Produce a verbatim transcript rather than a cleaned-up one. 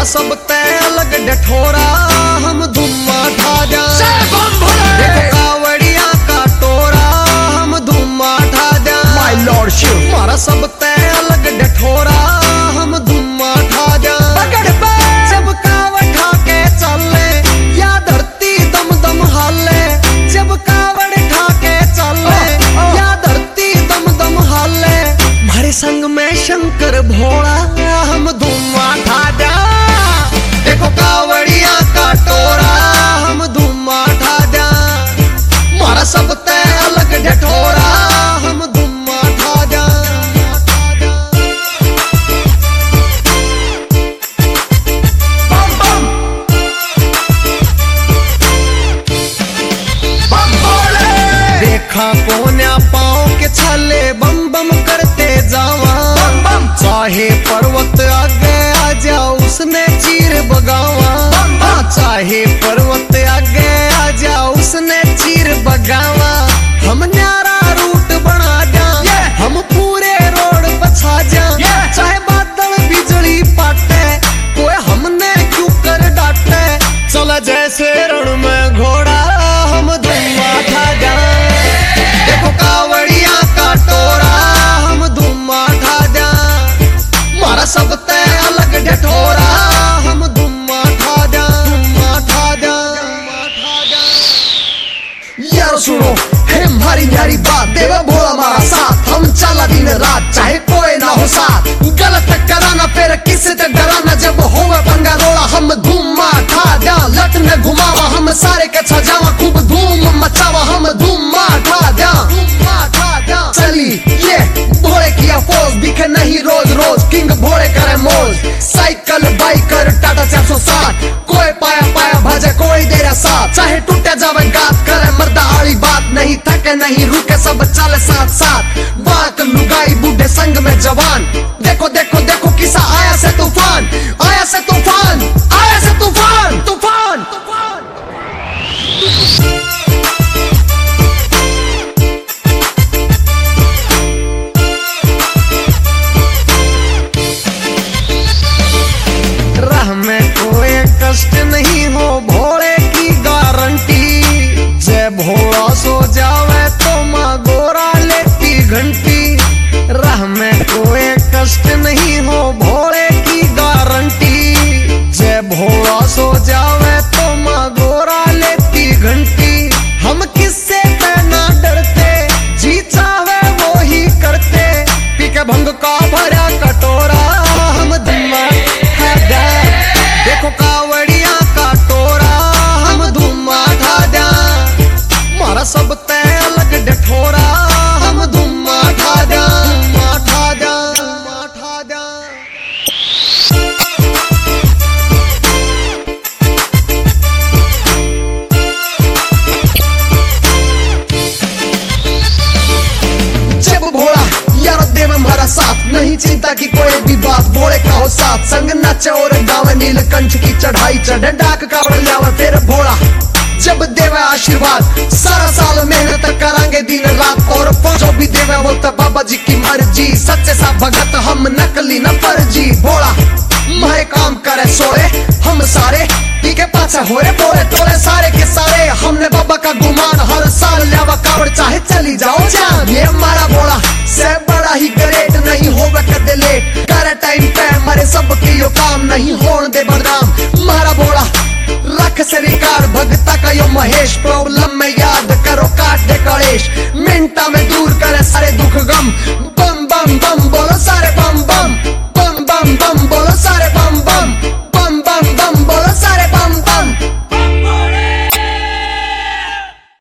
मारा सब तय अलग डठोरा हम धुम्मा ठा जा। देखो कावड़िया का टोरा हम धुम्मा ठा जा। माय लॉर्ड शिव मारा सब तय अलग डठोरा हम धुम्मा ठा जा। जब कावड़ ठा के चले या धरती दम दम हाले। जब कावड़ ठा के चले या धरती दम दम हाले। हमारे संग में शंकर भोला हम धुम्मा ठा जा। देखो कावड़िया का टोरा हम धुम्मा ठा जा। मारा सब तय अलग डठोरा हम धुम्मा ठा जा। बम बम बम भोले। देखा कोन्या पाँव के छले बम बम करते जावा। बम बम चाहे पर्वत आगे आ जाओ उसने चीर बगावा। चाहे पर्वत आगे आ जाओ उसने चीर बगावा। हम न्यारा रूट बना जा हम पूरे रोड पछा जा। चाहे बादल बिजली पाटे कोई हमने क्यों कर डांटे। चला जैसे रण में घोड़ा हम धुम्मा ठा जा। देखो कावड़िया का टोरा हम धुम्मा ठा जा। मारा सब तय अलग डठोरा हम धुम्मा ठा जा। धुम्मा ठा जा। यारो सुनो है हमारी न्यारी बात। देवा भोला मारा साथ हम चला दिन रात चाहे कोई ना हो साथ। गलत कराना फिर किसी से डराना। जब होवे पंगा रोड़ा हम धुम्मा ठा जा। लट ने घुमावा हम सारे के छजावा। खूब धूम मचावा हम धुम्मा ठा जा। धुम्मा ठा जा। चली ये भोले किया फोज दिखे नहीं रोज रोज। किंग भोले करे मौज। साइकिल बाइकर टाटा चार सौ साठ। कोई पाया पाया भाजे कोई दे रहा साथ। चाहे टूटे जावे गात करे मर्दा आली बात। नहीं थके नहीं रुके सब चले साथ साथ। बात लुगाई बूढ़े संग में जवान। देखो देखो देखो किसा आया से तूफान। आया से तूफान आया से तूफान तूफान तूफान। राह में कोई कष्ट नहीं हो भोले की गारंटी। जय भोला सो जावे तो माँ गोरा लेती घंटी। राह में कोई कष्ट नहीं हो भोले की गारंटी। जय भोला सो जावे तो माँ गोरा लेती घंटी। हम किससे पे ना डरते जी चाहे वो ही करते। पी के भंग का भरा कटोरा हम धुम्मा ठा जा। देखो कावड़िया का टोरा हम धुम्मा ठा जा। मारा सब तय अलग डठोरा हम धुम्मा ठा जा। धुम्मा ठा जा। धुम्मा ठा जा। जब भोला यारो देव हमारा साथ। नहीं चिंता की कोई भी बात भोले का हो साथ। संग नाचे और गावे नीलकंठ की चढ़ाई चढ़े डाक कावड़ लावे फिर भोला। जब देवे आशीर्वाद सारा साल मेहनत करांगे दिन रात। और जो भी देवे वो तो बाबा जी की मर्जी। सच्चे सा भगत हम नकली न फर्जी। भोला मारे काम करे सोए हम सारे पी के पाछे हो रे बोले टोले सारे के सारे। हमने बाबा का गुमान हर साल लावा कावड़ चाहे चली जाओ जान। ये हमारा भोला से बड़ा ही ग्रेट नहीं होवे कदे लेट। करे टाइम पे मरे सब की यो काम नहीं होने दे बदनाम। मारा भोला रख से रिकार भगता का यो महेश। प्रॉब्लम में याद करो काट दे कलेश। मिनटा में दूर करे सारे दुख गम।